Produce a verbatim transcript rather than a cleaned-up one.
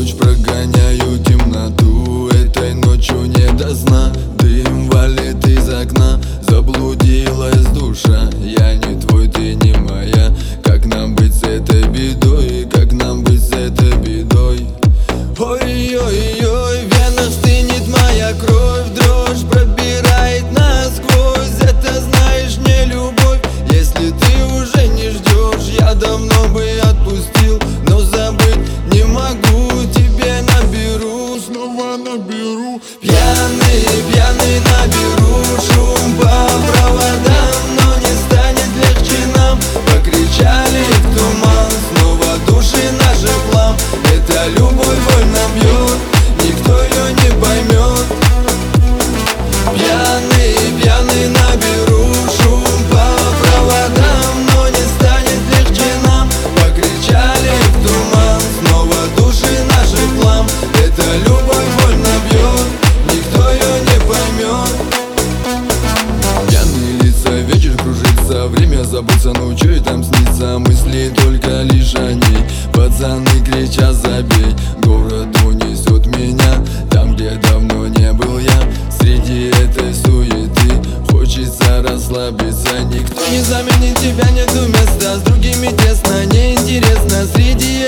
ночь прогоняю темноту. Этой ночью не до сна. Дым валит из окна. Заблудилась душа. Я не твой, ты не моя. Как нам быть с этой бедой? Как нам быть с этой бедой? Ой-ой-ой, в венах стынет моя кровь. Дрожь пробирает насквозь. Это, знаешь, не любовь. Если ты уже не ждешь, я давно бы отпустил. Но забыть не могу, тебе наберу, снова наберу. Пьяный, пьяный наберу шум по проводам. Но не станет легче нам. Покричали в туман, снова души наши плам. Это любовь больно бьет, никто ее не поймет. Пьяный, пьяный наберу шум по проводам. Но не станет легче нам. Покричали в туман, снова души наши плам. Это любовь больно бьет, никто ее не поймет. Пьяные лица, вечер кружится, время забыться, ну чё и там снится. Мысли только лишь о ней, пацаны кричат забей. Город унесет меня, там где давно не был я. Среди этой суеты хочется расслабиться. Никто не заменит тебя, нету места. С другими тесно, неинтересно. Среди